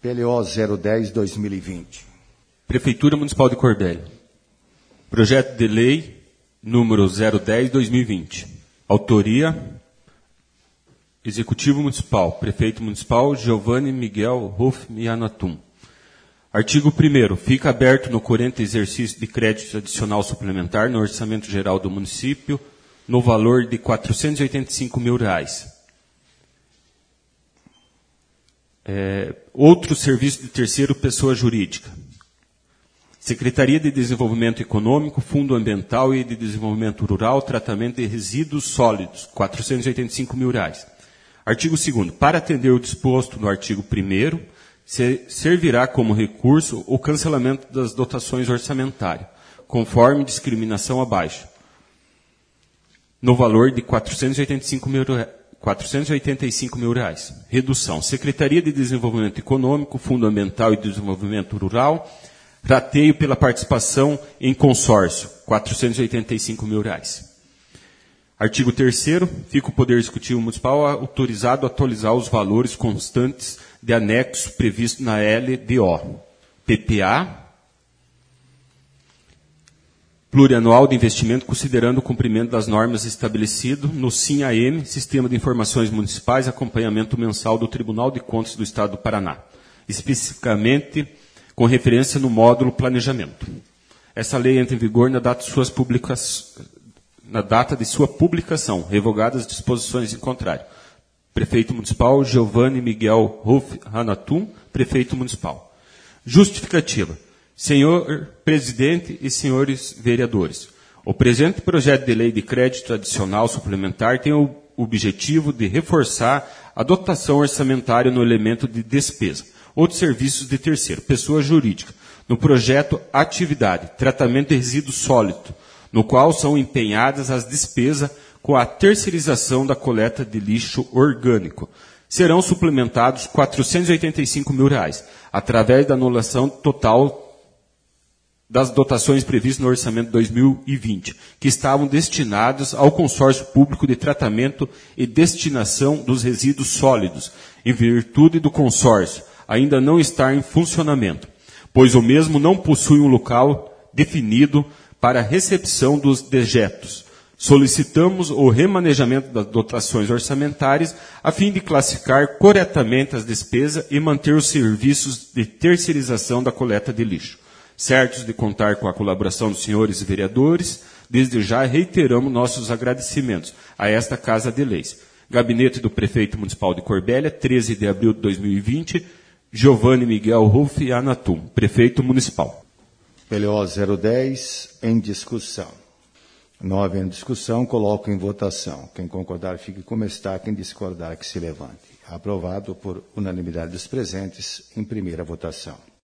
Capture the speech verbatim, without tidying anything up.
P L O zero dez barra dois mil e vinte. Prefeitura Municipal de Corbélia. Projeto de lei número zero dez barra dois mil e vinte. Autoria: Executivo Municipal, Prefeito Municipal Giovanni Miguel Hoff Anatum. Artigo primeiro. Fica aberto no corrente exercício de crédito adicional suplementar no Orçamento Geral do Município no valor de quatrocentos e oitenta e cinco mil reais. É, outro serviço de terceiro pessoa jurídica. Secretaria de Desenvolvimento Econômico, Fundo Ambiental e de Desenvolvimento Rural, Tratamento de Resíduos Sólidos, quatrocentos e oitenta e cinco mil reais. Artigo segundo. Para atender o disposto no artigo primeiro, servirá como recurso o cancelamento das dotações orçamentárias, conforme discriminação abaixo, no valor de quatrocentos e oitenta e cinco mil reais. quatrocentos e oitenta e cinco mil reais. Redução. Secretaria de Desenvolvimento Econômico, Fundo Ambiental e Desenvolvimento Rural, rateio pela participação em consórcio, quatrocentos e oitenta e cinco mil reais. Artigo terceiro. Fica o Poder Executivo Municipal autorizado a atualizar os valores constantes de anexo previsto na L D O. P P A, plurianual de investimento, considerando o cumprimento das normas estabelecido no SIM-A M, Sistema de Informações Municipais, acompanhamento mensal do Tribunal de Contas do Estado do Paraná, especificamente com referência no módulo planejamento. Essa lei entra em vigor na data de, suas publica... na data de sua publicação, revogadas as disposições em contrário. Prefeito Municipal Giovanni Miguel Hoff Anatum, Prefeito Municipal. Justificativa. Senhor Presidente e senhores vereadores, o presente projeto de lei de crédito adicional suplementar tem o objetivo de reforçar a dotação orçamentária no elemento de despesa ou de serviços de terceiro, pessoa jurídica, no projeto Atividade, Tratamento de Resíduos Sólidos, no qual são empenhadas as despesas com a terceirização da coleta de lixo orgânico. Serão suplementados quatrocentos e oitenta e cinco mil reais, através da anulação total das dotações previstas no Orçamento dois mil e vinte, que estavam destinadas ao Consórcio Público de Tratamento e Destinação dos Resíduos Sólidos, em virtude do consórcio ainda não estar em funcionamento, pois o mesmo não possui um local definido para a recepção dos dejetos. Solicitamos o remanejamento das dotações orçamentárias a fim de classificar corretamente as despesas e manter os serviços de terceirização da coleta de lixo. Certos de contar com a colaboração dos senhores vereadores, desde já reiteramos nossos agradecimentos a esta Casa de Leis. Gabinete do Prefeito Municipal de Corbélia, treze de abril de dois mil e vinte, Giovanni Miguel Hoff Anatum, Prefeito Municipal. P L O zero dez, em discussão. Não havendo discussão, coloco em votação. Quem concordar, fique como está. Quem discordar, que se levante. Aprovado por unanimidade dos presentes em primeira votação.